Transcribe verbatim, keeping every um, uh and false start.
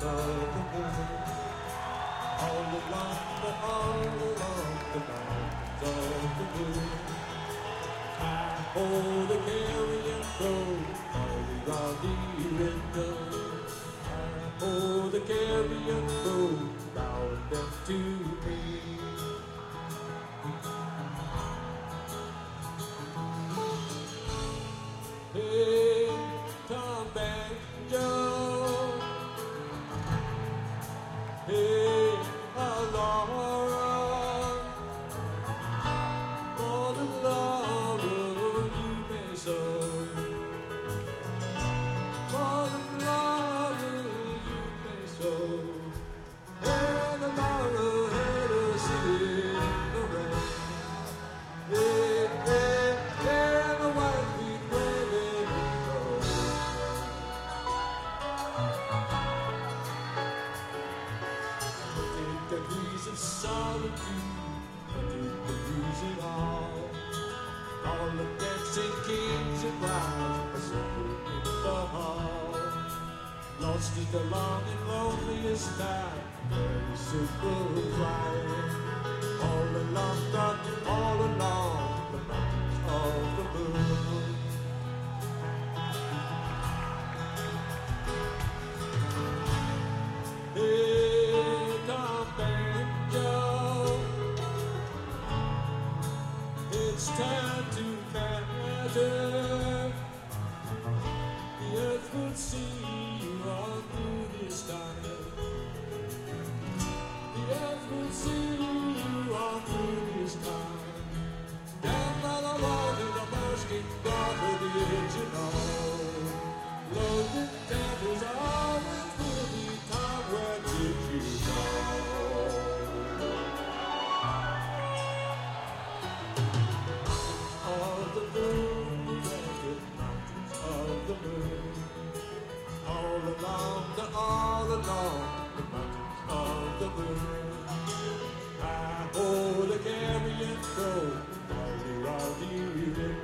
of the moon. All along the, all along the mountains of the moon. I hold the carrion crow all around the window. I hold the carrion crow, bowing them to me. Hey, Tom Banjo. Hey, Laura, for the love you may sow, for the love you may sow. Hey, the Laura had a city in the rain. Hey, hey, hey, the white feet waving in the rain. Take the breeze of solitude, but take the breeze at all. All the dancing kings and brides assembled in the hall. Lost is the long and loneliest night, very simple crying. All along the, all along the mountains of the moon. Hey, Tom Banjo, it's time to matter. The earth will see you all through this time. The earth will see you all through this time. Down by the water, the bursting water, the original. Lonely temples always will be time. Where did you go? Of the moon, the ragged mountains of the moon. All along the, all along the mountains of the moon. I hold a carrion crow all around the window.